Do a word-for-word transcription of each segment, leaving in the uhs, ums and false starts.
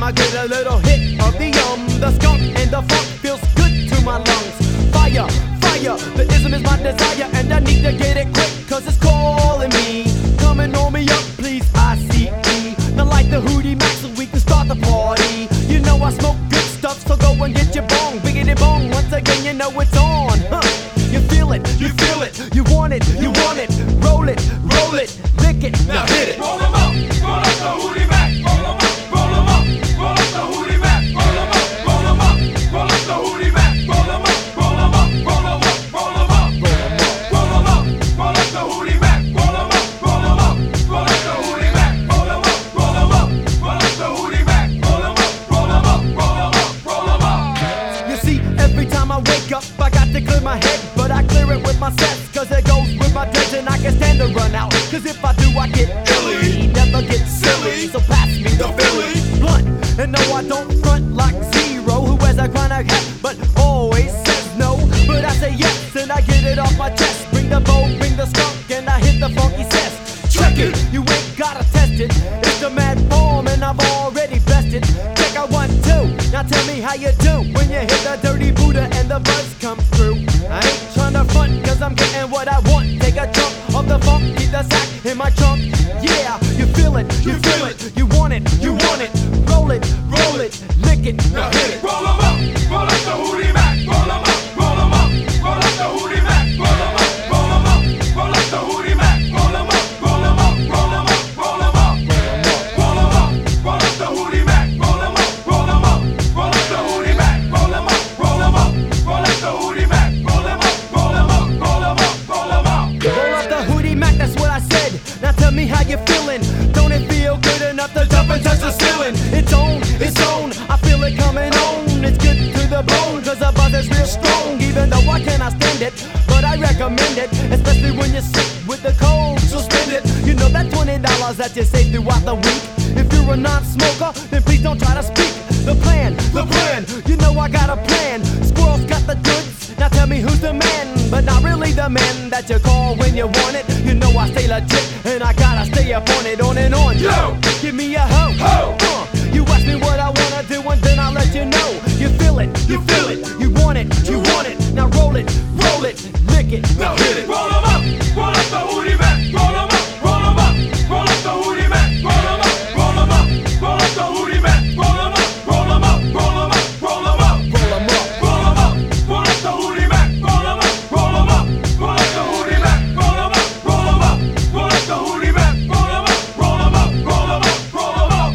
I get a little hit of the um, the skunk and the funk feels good to my lungs. Fire, fire, the ism is my desire, and I need to get it quick, cause it's calling me. Come and roll me up, please, I C E. Not like the Hootie Mac, so we can start the party. You know I smoke good stuff, so go and get your bong. Biggity bong, once again you know it's on, huh? You feel it, you feel it, you want it, you want it. Roll it, roll it, lick it, now hit it. Roll 'em up, roll up the Hootie Mac. Roll 'em up, roll 'em up, roll up the Hootie Mac. Roll 'em up, roll 'em up, roll up the Hootie Mac. Roll 'em up, roll 'em up, roll 'em up, roll 'em up, roll 'em up, roll up the Hootie Mac. Roll 'em up, roll 'em up, roll up the Hootie Mac. Roll 'em up, roll 'em up, roll up the Hootie Mac. Roll 'em up, roll 'em up, roll 'em up, roll 'em up. You see, every time I wake up, I got to clear my head, but I clear it with my sets, cause it goes with my dreads and I can stand to run out. Cause if I do, I get illy, never get silly. So pass me the Philly blunt. And no, I don't front like Zero, who wears a chronic hat, but always says no. But I say yes, and I get it off my chest. Bring the bow, bring the skunk, and I hit the funky cess. Check it, you ain't gotta test it. It's the mad form, and I've already bested. Check out one, two, now tell me how you do when you hit the dirty Buddha and the buzz comes through. I ain't tryna front, cause I'm getting what I want. Take a chunk of the funk, keep the sack in my trunk. Yeah, you feel it, you feel it, you want it, you want it. Roll it, roll it, lick it, now hit it. Roll 'em up, roll up the Hootie Mac. Roll 'em up, roll 'em up, roll up the Hootie Mac. Roll 'em up, roll 'em up, roll up the Hootie Mac. Roll 'em up, roll 'em up, roll 'em up, roll 'em up, roll 'em up, roll up the Hootie Mac. Roll 'em up, roll 'em up, roll up the Hootie Mac. Roll 'em up, roll 'em up, roll up the Hootie Mac. Roll 'em up, roll 'em up, roll 'em up, roll 'em up. Roll up the Hootie Mac, that's what I said. Now tell me how you feeling. Don't it feel good enough to jump and touch the ceiling? It's on, it's on, I feel it coming on. It's good to the bone, cause the buzz is real strong. Even though I cannot stand it, but I recommend it, especially when you're sick with the cold, so spend it. You know that twenty dollars that you save throughout the week. If you're a non-smoker, then please don't try to speak. The plan, the plan, you know I got a plan. Squirrel's got the goods, now tell me who's the man. But not really the man that you call when you want it. You know I stay legit, and I gotta stay up on it, on and on. Yo, give me a ho, ho. Uh, you ask me what I wanna do, and then I'll let you know. You feel it, you feel it, you want it, you want it. Now roll it, roll it, lick it, Now hit it. Roll 'em up, roll up the Hootie Mac. Roll 'em up, roll 'em up, roll up the Hootie Mac. Roll 'em up, roll 'em up, roll up the Hootie Mac. Roll 'em up, roll 'em up, roll 'em up, roll 'em up, roll 'em up. roll 'em up, roll up the Hootie Mac. Roll 'em up, roll 'em up, roll up the Hootie Mac. Roll 'em up, roll 'em up, roll up the Hootie Mac. Roll 'em up, roll 'em up, roll 'em up, roll 'em up.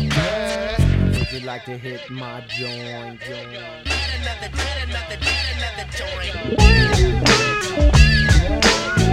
Would you like to hit my joint, joint? Another, another, another joint.